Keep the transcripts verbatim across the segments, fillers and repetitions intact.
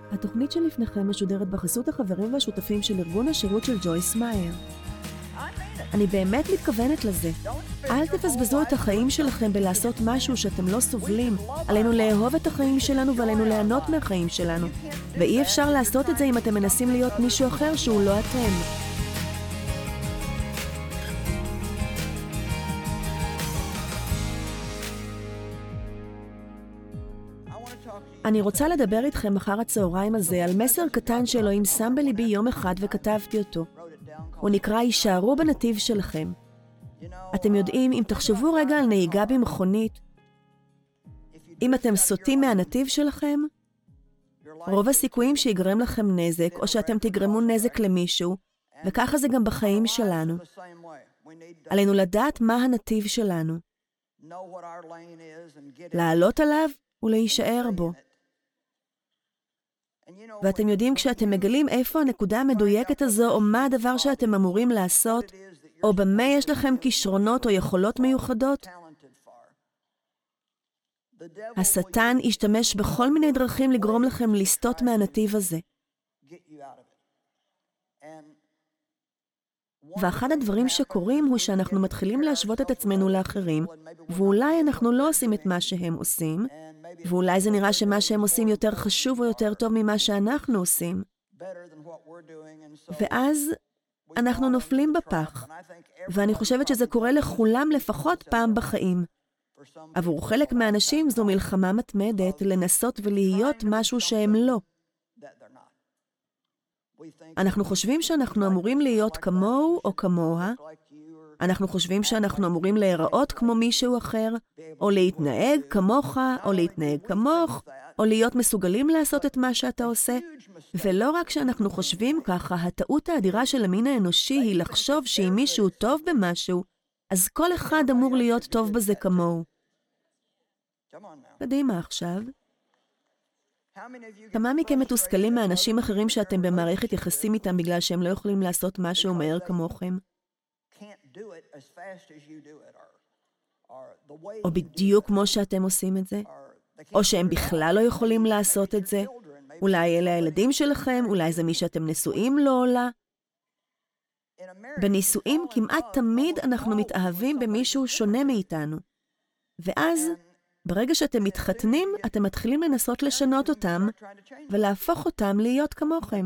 התוכנית שלפניכם משודרת בחסות החברים והשותפים של ארגון השירות של ג'ויס מאייר. אני באמת מתכוונת לזה. אל תפסבזו את החיים שלכם בלעשות משהו שאתם לא סובלים. עלינו לאהוב את החיים שלנו ועלינו ליהנות מהחיים שלנו. ואי אפשר לעשות את זה אם אתם מנסים להיות מישהו אחר שהוא לא אתם. אני רוצה לדבר איתכם אחר הצהריים הזה על מסר קטן שאלוהים שם בליבי יום אחד וכתבתי אותו. הוא נקרא הישארו בנתיב שלכם. אתם יודעים, אם תחשבו רגע על נהיגה במכונית, אם אתם סוטים מהנתיב שלכם, רוב הסיכויים שיגרם לכם נזק, או שאתם תגרמו נזק למישהו, וככה זה גם בחיים שלנו. עלינו לדעת מה הנתיב שלנו. לעלות עליו ולהישאר בו. ואתם יודעים, כשאתם מגלים איפה הנקודה המדויקת הזו, או מה הדבר שאתם אמורים לעשות, או במה יש לכם כישרונות או יכולות מיוחדות, השטן ישתמש בכל מיני דרכים לגרום לכם לסטות מהנתיב הזה. ואחד הדברים שקורים הוא שאנחנו מתחילים להשוות את עצמנו לאחרים, ואולי אנחנו לא עושים את מה שהם עושים, ואולי זה נראה שמה שהם עושים יותר חשוב או יותר טוב ממה שאנחנו עושים. ואז אנחנו נופלים בפח, ואני חושבת שזה קורה לכולם לפחות פעם בחיים. עבור חלק מהאנשים זו מלחמה מתמדת לנסות ולהיות משהו שהם לא. אנחנו חושבים שאנחנו אמורים להיות כמוהו או כמוה, אנחנו חושבים שאנחנו אמורים להיראות כמו מישהו אחר, או להתנהג כמוך, או להתנהג כמוך, או להיות מסוגלים לעשות את מה שאתה עושה. ולא רק שאנחנו חושבים ככה, הטעות האדירה של המין האנושי היא לחשוב שאם מישהו טוב במשהו, אז כל אחד אמור להיות טוב בזה כמוהו. קדימה עכשיו. כמה מכם מתוסכלים מאנשים אחרים שאתם במערכת יחסים איתם בגלל שהם לא יכולים לעשות משהו מהר כמוכם? או בדיוק כמו שאתם עושים את זה? או שהם בכלל לא יכולים לעשות את זה? אולי אלה הילדים שלכם, אולי זה מי שאתם נשואים לו או לא? בנישואים כמעט תמיד אנחנו מתאהבים במישהו שונה מאיתנו. ואז, ברגע שאתם מתחתנים, אתם מתחילים לנסות לשנות אותם ולהפוך אותם להיות כמוכם.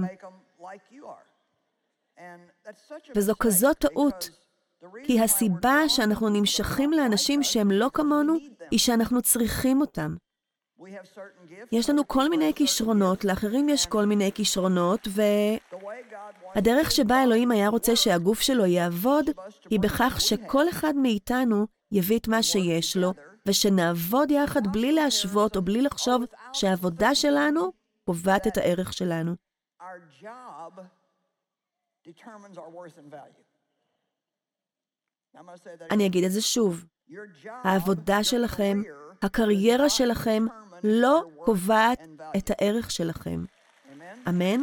וזו כזאת טעות. כי הסיבה שאנחנו נמשכים לאנשים שהם לא כמונו, היא שאנחנו צריכים אותם. יש לנו כל מיני כישרונות, לאחרים יש כל מיני כישרונות, והדרך שבה אלוהים היה רוצה שהגוף שלו יעבוד, היא בכך שכל אחד מאיתנו יביא את מה שיש לו, ושנעבוד יחד בלי להשוות או בלי לחשוב שהעבודה שלנו קובעת את הערך שלנו. אני אגיד את זה שוב. העבודה שלכם, הקריירה שלכם, לא קובעת את הערך שלכם. אמן?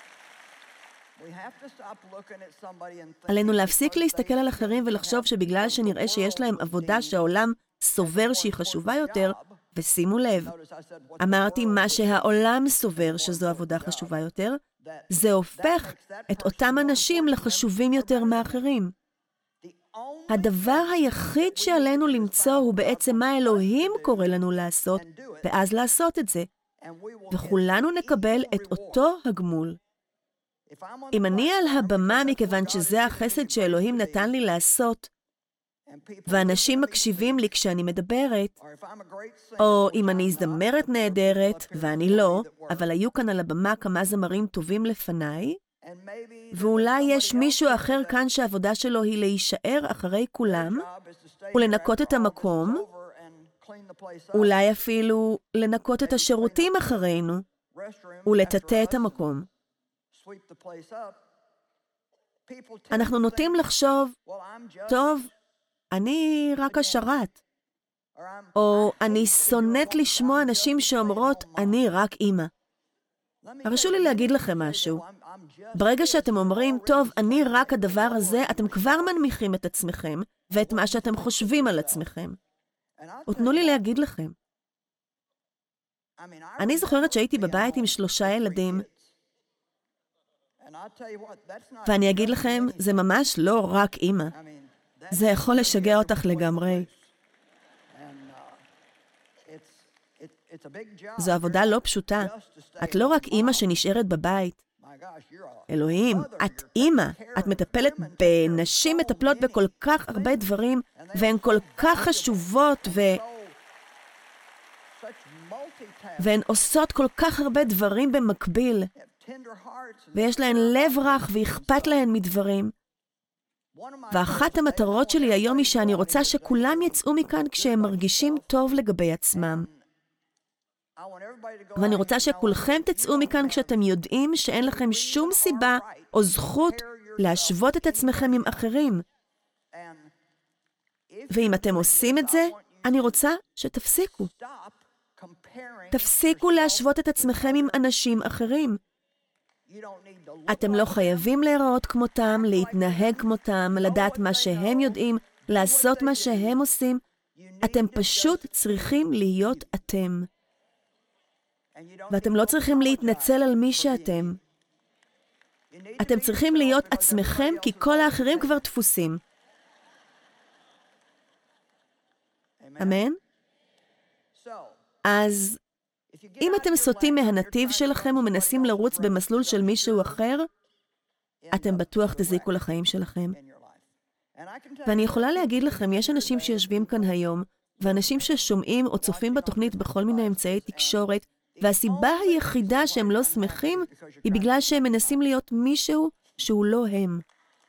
עלינו להפסיק להסתכל על אחרים ולחשוב שבגלל שנראה שיש להם עבודה שהעולם סובר שהיא חשובה יותר, ושימו לב, אמרתי מה שהעולם סובר שזו עבודה חשובה יותר, זה הופך את אותם אנשים לחשובים יותר מאחרים. הדבר היחיד שעלינו למצוא הוא בעצם מה אלוהים קורא לנו לעשות, ואז לעשות את זה. וכולנו נקבל את אותו הגמול. אם אני על הבמה מכיוון שזה החסד שאלוהים נתן לי לעשות, ואנשים מקשיבים לי כשאני מדברת, או אם אני זמרת נהדרת, ואני לא, אבל היו כאן על הבמה כמה זמרים טובים לפניי, ואולי יש מישהו אחר כאן שהעבודה שלו היא להישאר אחרי כולם, ולנקות את המקום, אולי אפילו לנקות את השירותים אחרינו, ולטאטא את המקום. אנחנו נוטים לחשוב, טוב, אני רק השרת, או אני שונאת לשמוע אנשים שאומרות, אני רק אמא. הרשו לי להגיד לכם משהו. ברגע שאתם אומרים, טוב, אני רק הדבר הזה, אתם כבר מנמיכים את עצמכם, ואת מה שאתם חושבים על עצמכם. ותנו לי להגיד לכם. אני זוכרת שהייתי בבית עם שלושה ילדים, ואני אגיד לכם, זה ממש לא רק אמא. זה יכול לשגע אותך לגמרי. זו עבודה לא פשוטה. את לא רק אמא שנשארת בבית. אלוהים, את אמא. את מטפלת בנשים מטפלות בכל כך הרבה דברים, והן כל כך חשובות, ו... והן עושות כל כך הרבה דברים במקביל, ויש להן לב רך ואכפת להן מדברים. ואחת המטרות שלי היום היא שאני רוצה שכולם יצאו מכאן כשהם מרגישים טוב לגבי עצמם. ואני רוצה שכולכם תצאו מכאן כשאתם יודעים שאין לכם שום סיבה או זכות להשוות את עצמכם עם אחרים. ואם אתם עושים את זה, אני רוצה שתפסיקו. תפסיקו להשוות את עצמכם עם אנשים אחרים. אתם לא חייבים להיראות כמותם, להתנהג כמותם, לדעת מה שהם יודעים, לעשות מה שהם עושים. אתם פשוט צריכים להיות אתם. ואתם לא צריכים להתנצל על מי שאתם. אתם צריכים להיות עצמכם, כי כל האחרים כבר דפוסים. אמן? אז אם אתם סוטים מהנתיב שלכם ומנסים לרוץ במסלול של מישהו אחר, אתם בטוח תזיקו לחיים שלכם. ואני יכולה להגיד לכם, יש אנשים שיושבים כאן היום, ואנשים ששומעים או צופים בתוכנית בכל מיני אמצעי תקשורת, והסיבה היחידה שהם לא שמחים, היא בגלל שהם מנסים להיות מישהו שהוא לא הם.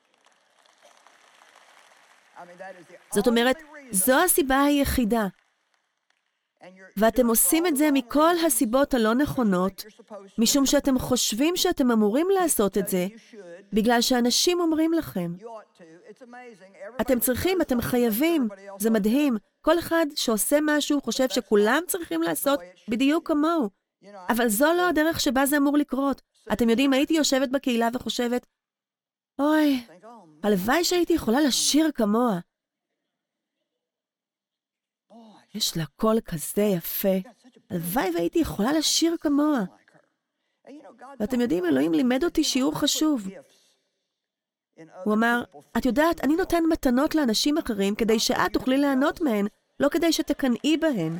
זאת אומרת, זו הסיבה היחידה. ואתם עושים את זה מכל הסיבות הלא נכונות, משום שאתם חושבים שאתם אמורים לעשות את זה, בגלל שאנשים אומרים לכם. אתם צריכים, אתם חייבים, זה מדהים. כל אחד שעושה משהו חושב שכולם צריכים לעשות בדיוק כמוהו. אבל זו לא הדרך שבה זה אמור לקרות. אתם יודעים, הייתי יושבת בקהילה וחושבת, אוי, הלוואי שהייתי יכולה לשיר כמוה. יש לה קול כזה יפה. הלוואי והייתי יכולה לשיר כמוה. ואתם יודעים, אלוהים לימד אותי שיעור חשוב. הוא אמר, את יודעת, אני נותן מתנות לאנשים אחרים כדי שאת תוכלי ליהנות מהן, לא כדי שתקנאי בהן.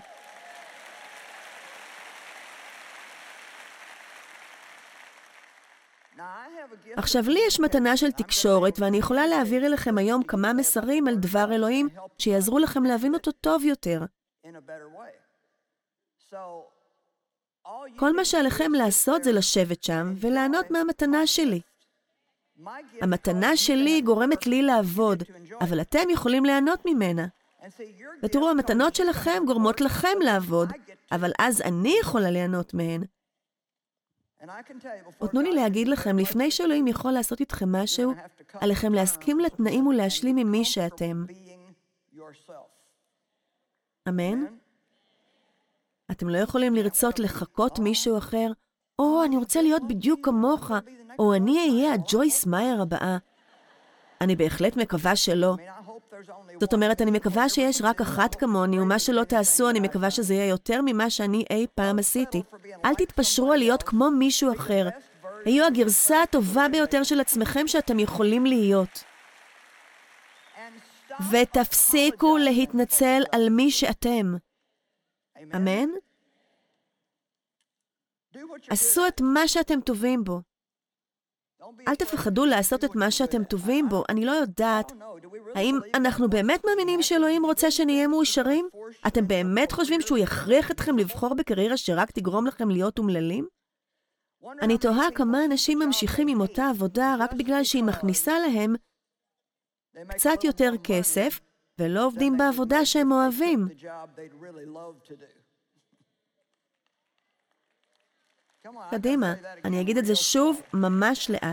עכשיו, לי יש מתנה של תקשורת, ואני יכולה להעביר אליכם היום כמה מסרים על דבר אלוהים שיעזרו לכם להבין אותו טוב יותר. כל מה שעליכם לעשות זה לשבת שם וליהנות מהמתנה שלי. המתנה שלי גורמת לי לעבוד, אבל אתם יכולים ליהנות ממנה. ותראו, המתנות שלכם גורמות לכם לעבוד, אבל אז אני יכולה ליהנות מהן. תנו לי להגיד לכם, לפני שאלוהים יכול לעשות איתכם משהו, עליכם להסכים לתנאים ולהשלים עם מי שאתם. אמן? אתם לא יכולים לרצות לחכות מישהו אחר, או אני רוצה להיות בדיוק כמוך, או אני אהיה הג'ויס מאייר הבאה. אני בהחלט מקווה שלא. זאת אומרת, אני מקווה שיש רק אחת כמוני, ומה שלא תעשו, אני מקווה שזה יהיה יותר ממה שאני אי פעם עשיתי. אל תתפשרו על להיות כמו מישהו אחר. היו הגרסה הטובה ביותר של עצמכם שאתם יכולים להיות. ותפסיקו להתנצל על מי שאתם. אמן? עשו את מה שאתם טובים בו. אל תפחדו לעשות את מה שאתם טובים בו. אני לא יודעת. האם אנחנו באמת מאמינים שאלוהים רוצה שנהיה מאושרים? אתם באמת חושבים שהוא יכריח אתכם לבחור בקריירה שרק תגרום לכם להיות אומללים? אני תוהה כמה אנשים ממשיכים עם אותה עבודה רק בגלל שהיא מכניסה להם קצת יותר כסף, ולא עובדים בעבודה שהם אוהבים. קדימה, אני אגיד את זה שוב ממש לאט.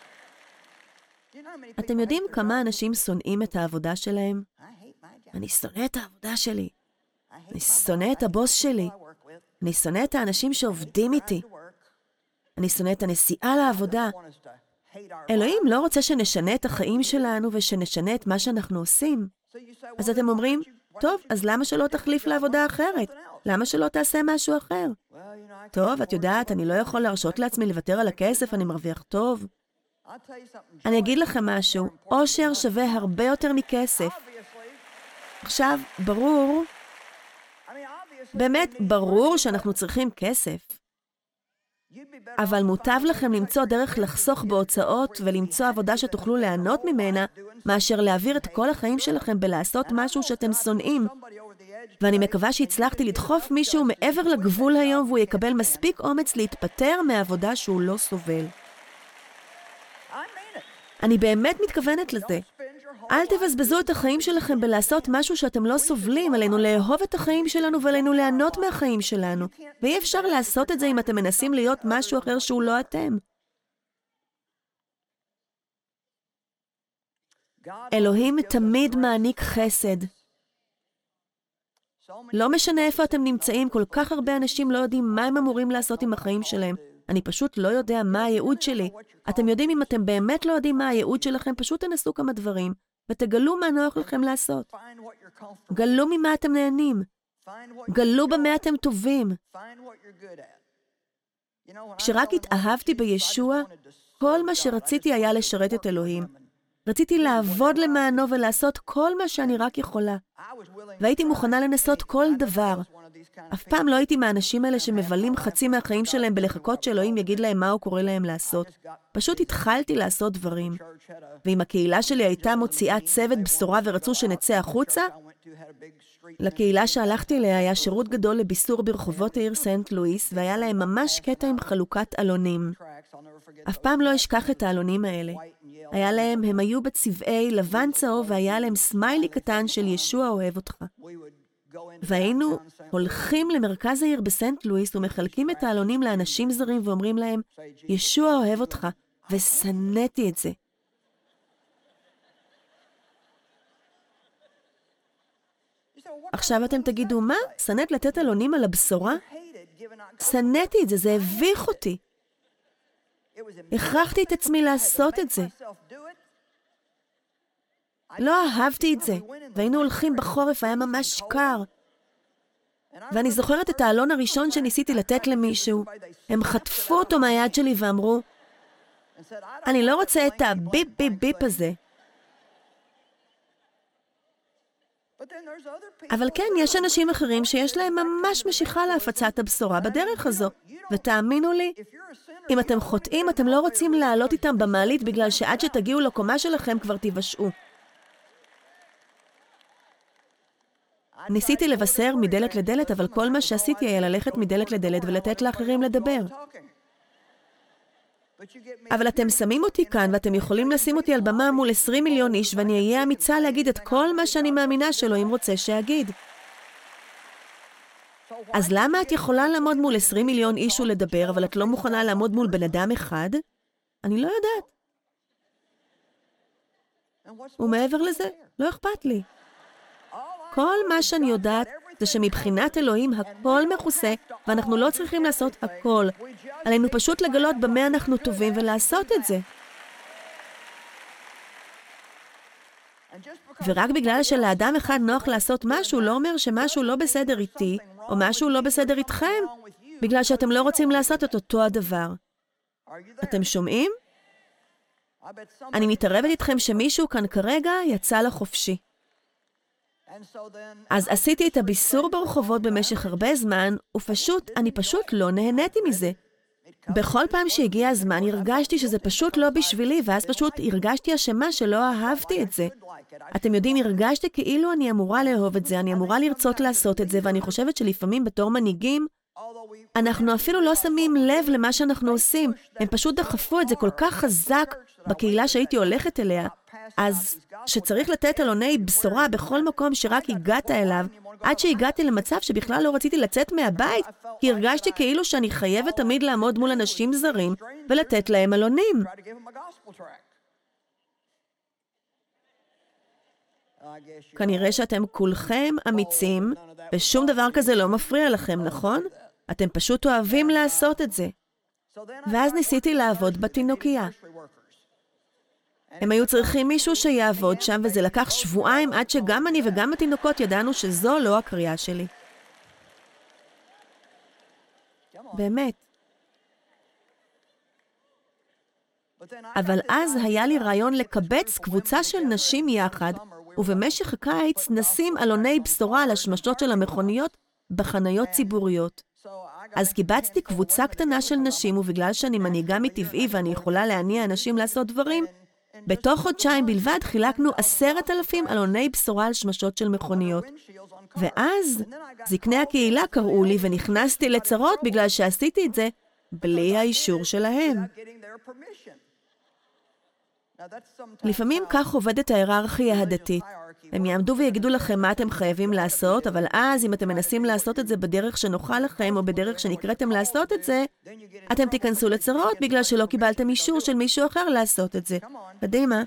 אתם יודעים כמה אנשים שונאים את העבודה שלהם? אני שונא את העבודה שלי. אני שונא את הבוס שלי. אני שונא את האנשים שעובדים איתי. אני שונא את הנסיעה לעבודה. אלוהים לא רוצה שנשנה את החיים שלנו ושנשנה את מה שאנחנו עושים. אז אתם אומרים, טוב, אז למה שלא תחליף לעבודה אחרת? למה שלא תעשה משהו אחר? טוב, את יודעת, אני לא יכול להרשות לעצמי לוותר על הכסף, אני מרוויח טוב. אני אגיד לכם משהו, אושר שווה הרבה יותר מכסף. עכשיו, ברור, באמת ברור שאנחנו צריכים כסף. אבל מוטב לכם למצוא דרך לחסוך בהוצאות ולמצוא עבודה שתוכלו ליהנות ממנה, מאשר להעביר את כל החיים שלכם בלעשות משהו שאתם שונאים. ואני מקווה שהצלחתי לדחוף מישהו מעבר לגבול היום, והוא יקבל מספיק אומץ להתפטר מהעבודה שהוא לא סובל. אני באמת מתכוונת לזה. אל תבזבזו את החיים שלכם בלעשות משהו שאתם לא סובלים. עלינו לאהוב את החיים שלנו ועלינו ליהנות מהחיים שלנו. ואי אפשר לעשות את זה אם אתם מנסים להיות משהו אחר שהוא לא אתם. אלוהים תמיד מעניק חסד. לא משנה איפה אתם נמצאים, כל כך הרבה אנשים לא יודעים מה הם אמורים לעשות עם החיים שלהם. אני פשוט לא יודע מה הייעוד שלי. אתם יודעים, אם אתם באמת לא יודעים מה הייעוד שלכם, פשוט תנסו כמה דברים, ותגלו מה נוח לכם לעשות. גלו ממה אתם נהנים. גלו במה אתם טובים. כשרק התאהבתי בישוע, כל מה שרציתי היה לשרת את אלוהים. רציתי לעבוד למענו ולעשות כל מה שאני רק יכולה. והייתי מוכנה לנסות כל דבר. אף פעם לא הייתי מהאנשים האלה שמבלים חצי מהחיים שלהם בלחכות שאלוהים יגיד להם מה הוא קורא להם לעשות. פשוט התחלתי לעשות דברים. ואם הקהילה שלי הייתה מוציאה צוות בשורה ורצו שנצא החוצה, לקהילה שהלכתי אליה היה שירות גדול לביסור ברחובות העיר סנט לואיס, והיה להם ממש קטע עם חלוקת אלונים. אף פעם לא אשכח את האלונים האלה. היה להם, הם היו בצבעי לבן צהוב, והיה להם סמיילי קטן של ישוע אוהב אותך. והיינו הולכים למרכז העיר בסנט לואיס ומחלקים את האלונים לאנשים זרים ואומרים להם, ישוע אוהב אותך, ושנאתי את זה. עכשיו אתם תגידו, מה? שנאת לתת אלונים על הבשורה? שנאתי את זה, זה הביך אותי. הכרחתי את עצמי לעשות את זה. לא אהבתי את זה, והיינו הולכים בחורף, היה ממש קר. ואני זוכרת את האלון הראשון שניסיתי לתת למישהו. הם חטפו אותו מהיד שלי ואמרו, אני לא רוצה את הביפ ביפ ביפ הזה. אבל כן, יש אנשים אחרים שיש להם ממש משיכה להפצת הבשורה בדרך הזו. ותאמינו לי, אם אתם חוטאים, אתם לא רוצים לעלות איתם במעלית, בגלל שעד שתגיעו לקומה שלכם כבר תיוושעו. ניסיתי לבשר מדלת לדלת, אבל כל מה שעשיתי היה ללכת מדלת לדלת ולתת לאחרים לדבר. אבל אתם שמים אותי כאן, ואתם יכולים לשים אותי על במה מול עשרים מיליון איש, ואני אהיה אמיצה להגיד את כל מה שאני מאמינה שאלוהים רוצה שאגיד. אז למה את יכולה לעמוד מול עשרים מיליון איש ולדבר, אבל את לא מוכנה לעמוד מול בן אדם אחד? אני לא יודעת. ומעבר לזה, לא אכפת לי. כל מה שאני יודעת זה שמבחינת אלוהים הכל מכוסה, ואנחנו לא צריכים לעשות הכל. עלינו פשוט לגלות במה אנחנו טובים ולעשות את זה. ורק בגלל שלאדם אחד נוח לעשות משהו, לא אומר שמשהו לא בסדר איתי, או משהו לא בסדר איתכם, בגלל שאתם לא רוצים לעשות את אותו הדבר. אתם שומעים? אני מתערבת איתכם שמישהו כאן כרגע יצא לחופשי. אז עשיתי את הביסור ברחובות במשך הרבה זמן, ופשוט, אני פשוט לא נהניתי מזה. בכל פעם שהגיע הזמן, הרגשתי שזה פשוט לא בשבילי, ואז פשוט הרגשתי אשמה שלא אהבתי את זה. אתם יודעים, הרגשתי כאילו אני אמורה לאהוב את זה, אני אמורה לרצות לעשות את זה, ואני חושבת שלפעמים בתור מנהיגים, אנחנו אפילו לא שמים לב למה שאנחנו עושים. הם פשוט דחפו את זה כל כך חזק בקהילה שהייתי הולכת אליה. אז שצריך לתת אלוני בשורה בכל מקום שרק הגעת אליו, עד שהגעתי למצב שבכלל לא רציתי לצאת מהבית, כי הרגשתי כאילו שאני חייבת תמיד לעמוד מול אנשים זרים ולתת להם אלונים. כנראה שאתם כולכם אמיצים, ושום דבר כזה לא מפריע לכם, נכון? אתם פשוט אוהבים לעשות את זה. ואז ניסיתי לעבוד בתינוקייה. הם היו צריכים מישהו שיעבוד שם, וזה לקח שבועיים עד שגם אני וגם התינוקות ידענו שזו לא הקריאה שלי. באמת. אבל אז היה לי רעיון לקבץ קבוצה של נשים יחד, ובמשך הקיץ נשים עלוני בשורה על השמשות של המכוניות בחניות ציבוריות. אז קיבצתי קבוצה קטנה של נשים, ובגלל שאני מנהיגה מטבעי ואני יכולה להניע אנשים לעשות דברים, בתוך חודשיים בלבד חילקנו עשרת אלפים עלוני בשורה על שמשות של מכוניות. ואז זקני הקהילה קראו לי ונכנסתי לצרות בגלל שעשיתי את זה בלי האישור שלהם. לפעמים כך עובדת ההיררכיה הדתית. הם יעמדו ויגידו לכם מה אתם חייבים לעשות, אבל אז אם אתם מנסים לעשות את זה בדרך שנוחה לכם או בדרך שנקראתם לעשות את זה, אתם תיכנסו לצרות בגלל שלא קיבלתם אישור של מישהו אחר לעשות את זה. קדימה.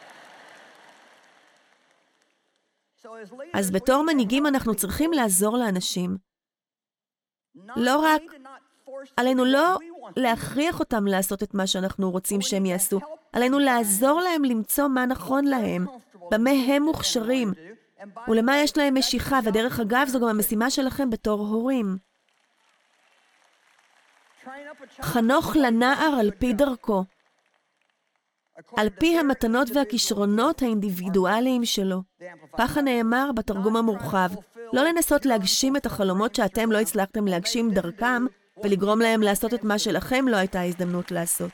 אז בתור מנהיגים אנחנו צריכים לעזור לאנשים. לא רק, עלינו לא להכריח אותם לעשות את מה שאנחנו רוצים שהם יעשו, עלינו לעזור להם למצוא מה נכון להם, במה הם מוכשרים, ולמה יש להם משיכה, ודרך אגב זו גם המשימה שלכם בתור הורים. חנוך לנער על פי דרכו, על פי המתנות והכישרונות האינדיבידואליים שלו. ככה נאמר בתרגום המורחב, לא לנסות להגשים את החלומות שאתם לא הצלחתם להגשים דרכם, ולגרום להם לעשות את מה שלכם לא הייתה הזדמנות לעשות.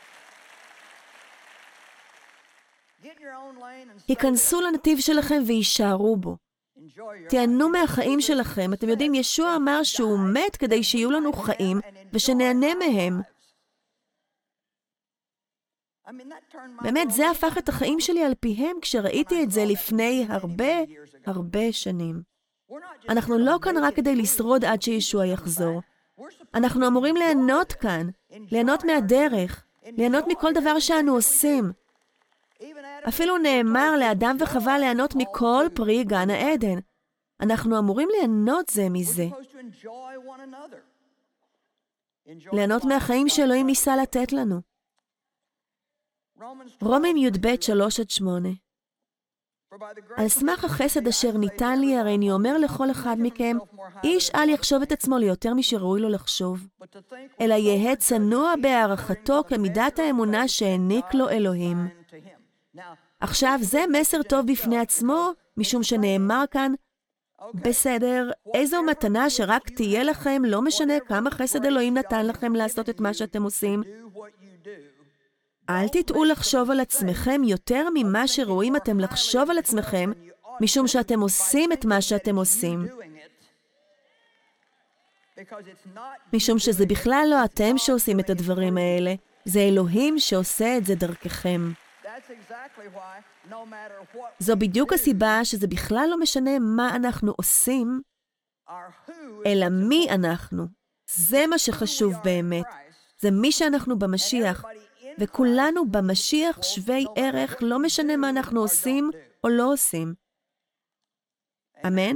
היכנסו לנתיב שלכם וישארו בו. תיהנו מהחיים שלכם. אתם יודעים, ישוע אמר שהוא מת כדי שיהיו לנו חיים ושנהנה מהם. באמת, זה הפך את החיים שלי על פיהם כשראיתי את זה לפני הרבה, הרבה שנים. אנחנו לא כאן רק כדי לשרוד עד שישוע יחזור. אנחנו אמורים ליהנות כאן, ליהנות מהדרך, ליהנות מכל דבר שאנו עושים. אפילו נאמר לאדם וחווה ליהנות מכל פרי גן העדן. אנחנו אמורים ליהנות זה מזה. ליהנות מהחיים שאלוהים ניסה לתת לנו. רומים י"ב שלוש עד שמונה. על סמך החסד אשר ניתן לי, הרי אני אומר לכל אחד מכם, איש אל יחשוב את עצמו ליותר משראוי לו לחשוב, אלא יהא צנוע בהערכתו כמידת האמונה שהעניק לו אלוהים. עכשיו, זה מסר טוב בפני עצמו, משום שנאמר כאן, בסדר, איזו מתנה שרק תהיה לכם, לא משנה כמה חסד אלוהים נתן לכם לעשות את מה שאתם עושים. אל תטעו לחשוב על עצמכם יותר ממה שראויים אתם לחשוב על עצמכם, משום שאתם עושים את מה שאתם עושים. משום שזה בכלל לא אתם שעושים את הדברים האלה, זה אלוהים שעושה את זה דרככם. זו בדיוק הסיבה שזה בכלל לא משנה מה אנחנו עושים, אלא מי אנחנו. זה מה שחשוב באמת. זה מי שאנחנו במשיח. וכולנו במשיח שווי ערך, לא משנה מה אנחנו עושים או לא עושים. אמן?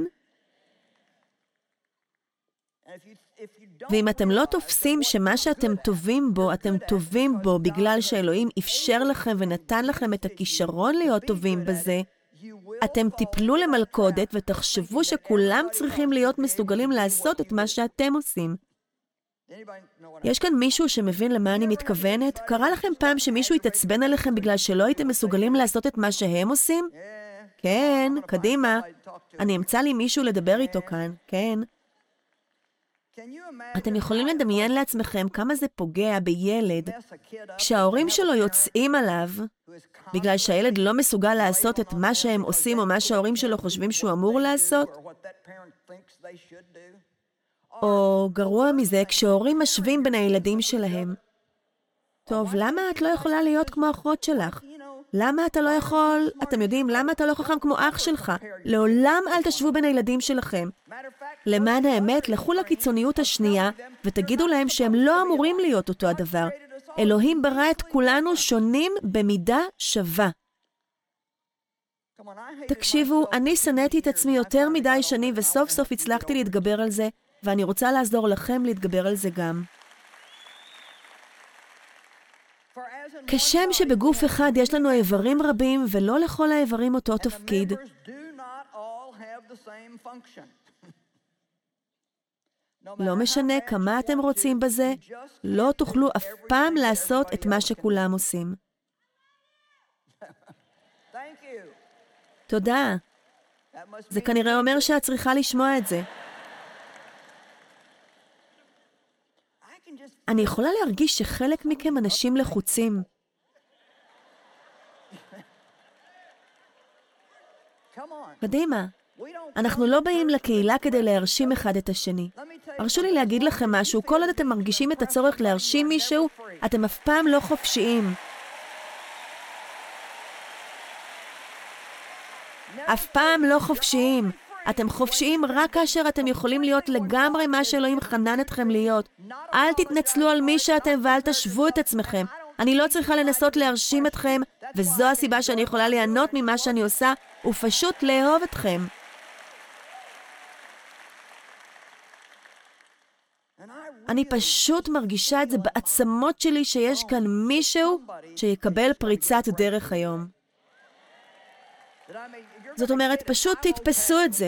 ואם אתם לא תופסים שמה שאתם טובים בו, אתם טובים בו בגלל שאלוהים אפשר לכם ונתן לכם את הכישרון להיות טובים בזה, אתם תיפלו למלכודת ותחשבו שכולם צריכים להיות מסוגלים לעשות את מה שאתם עושים. יש כאן מישהו שמבין למה אני מתכוונת? קרה לכם פעם שמישהו יתעצבן עליכם בגלל שלא הייתם מסוגלים לעשות את מה שהם עושים? כן, קדימה. אני אמצא לי מישהו לדבר איתו כאן, כן. אתם יכולים לדמיין לעצמכם כמה זה פוגע בילד, כשההורים שלו יוצאים עליו, בגלל שהילד לא מסוגל לעשות את מה שהם עושים או מה שההורים שלו חושבים שהוא אמור לעשות? או גרוע מזה, כשהורים משווים בין הילדים שלהם. טוב, למה את לא יכולה להיות כמו אחות שלך? למה אתה לא יכול, אתם יודעים, למה אתה לא חכם כמו אח שלך? לעולם אל תשבו בין הילדים שלכם. למען האמת, לכו לקיצוניות השנייה, ותגידו להם שהם לא אמורים להיות אותו הדבר. אלוהים ברא את כולנו שונים במידה שווה. תקשיבו, אני שנאתי את עצמי יותר מדי שנים, וסוף סוף הצלחתי להתגבר על זה, ואני רוצה לעזור לכם להתגבר על זה גם. כשם שבגוף אחד יש לנו איברים רבים ולא לכל האיברים אותו תפקיד, לא משנה כמה אתם רוצים בזה, לא תוכלו אף פעם לעשות את מה שכולם עושים. תודה. זה כנראה אומר שאת צריכה לשמוע את זה. אני יכולה להרגיש שחלק מכם אנשים לחוצים. קדימה. אנחנו לא באים לקהילה כדי להרשים אחד את השני. הרשו לי להגיד לכם משהו, כל עוד אתם מרגישים את הצורך להרשים מישהו, אתם אף פעם לא חופשיים. אף פעם לא חופשיים. אתם חופשיים רק כאשר אתם יכולים להיות לגמרי מה שאלוהים חנן אתכם להיות. אל תתנצלו על מי שאתם ואל תשוו את עצמכם. אני לא צריכה לנסות להרשים אתכם, וזו הסיבה שאני יכולה ליהנות ממה שאני עושה, ופשוט לאהוב אתכם. אני פשוט מרגישה את זה בעצמות שלי שיש כאן מישהו שיקבל פריצת דרך היום. זאת אומרת, פשוט תתפסו את זה.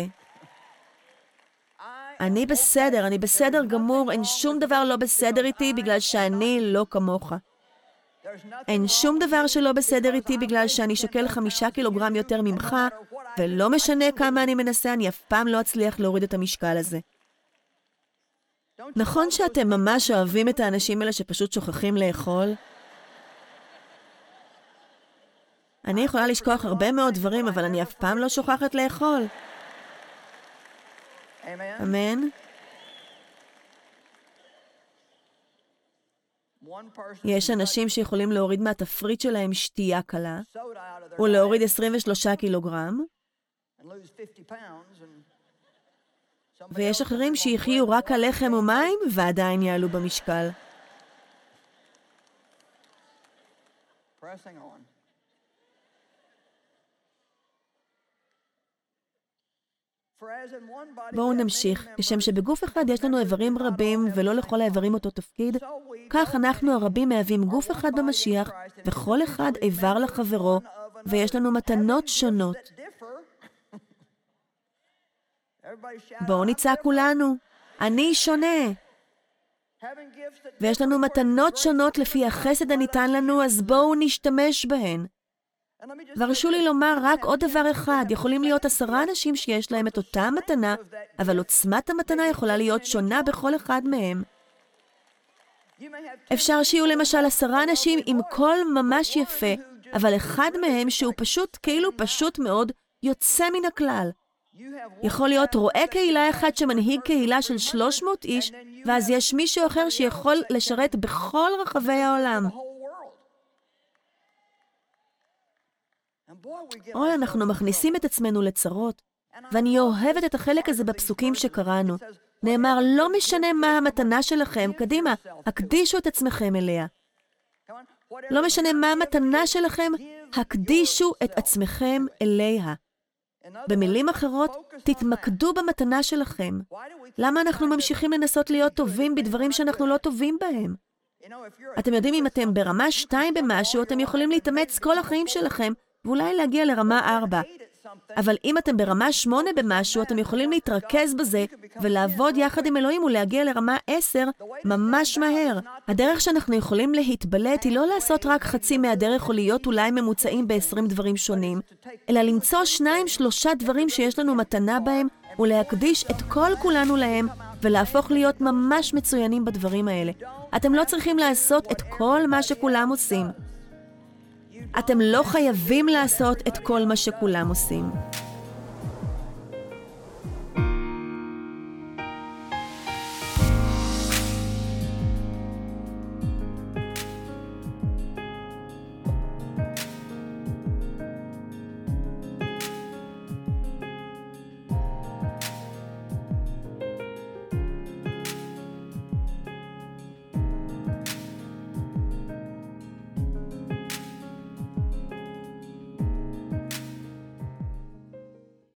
אני בסדר, אני בסדר גמור, אין שום דבר לא בסדר איתי בגלל שאני לא כמוך. אין שום דבר שלא בסדר איתי בגלל שאני שוקל חמישה קילוגרם יותר ממך, ולא משנה כמה אני מנסה, אני אף פעם לא אצליח להוריד את המשקל הזה. נכון שאתם ממש אוהבים את האנשים האלה שפשוט שוכחים לאכול? אני יכולה לשכוח הרבה מאוד דברים, אבל אני אף פעם לא שוכחת לאכול. אמן? יש אנשים שיכולים להוריד מהתפריט שלהם שתייה קלה, ולהוריד עשרים ושלושה קילוגרם, ויש אחרים שיחיו רק על לחם ומים, ועדיין יעלו במשקל. בואו נמשיך. כשם שבגוף אחד יש לנו איברים רבים ולא לכל האיברים אותו תפקיד, כך אנחנו הרבים מהווים גוף אחד במשיח, וכל אחד איבר לחברו, ויש לנו מתנות שונות. בואו נצעק כולנו, אני שונה. ויש לנו מתנות שונות לפי החסד הניתן לנו, אז בואו נשתמש בהן. והרשו לי לומר רק עוד דבר אחד, יכולים להיות עשרה אנשים שיש להם את אותה מתנה, אבל עוצמת המתנה יכולה להיות שונה בכל אחד מהם. אפשר שיהיו למשל עשרה אנשים עם קול ממש יפה, אבל אחד מהם שהוא פשוט, כאילו פשוט מאוד, יוצא מן הכלל. יכול להיות רואה קהילה אחד שמנהיג קהילה של שלוש מאות איש, ואז יש מישהו אחר שיכול לשרת בכל רחבי העולם. אוי, אנחנו מכניסים את עצמנו לצרות, ואני אוהבת את החלק הזה בפסוקים שקראנו. נאמר, לא משנה מה המתנה שלכם, קדימה, הקדישו את עצמכם אליה. לא משנה מה המתנה שלכם, הקדישו את עצמכם אליה. במילים אחרות, תתמקדו במתנה שלכם. למה אנחנו ממשיכים לנסות להיות טובים בדברים שאנחנו לא טובים בהם? אתם יודעים, אם אתם ברמה שתיים במשהו, אתם יכולים להתאמץ כל החיים שלכם, ואולי להגיע לרמה ארבע. אבל אם אתם ברמה שמונה במשהו, אתם יכולים להתרכז בזה, ולעבוד יחד עם אלוהים ולהגיע לרמה עשר ממש מהר. הדרך שאנחנו יכולים להתבלט היא לא לעשות רק חצי מהדרך או להיות אולי ממוצעים ב-עשרים דברים שונים, אלא למצוא שניים, שלושה דברים שיש לנו מתנה בהם, ולהקדיש את כל כולנו להם, ולהפוך להיות ממש מצוינים בדברים האלה. אתם לא צריכים לעשות את כל מה שכולם עושים. אתם לא חייבים לעשות את כל מה שכולם עושים.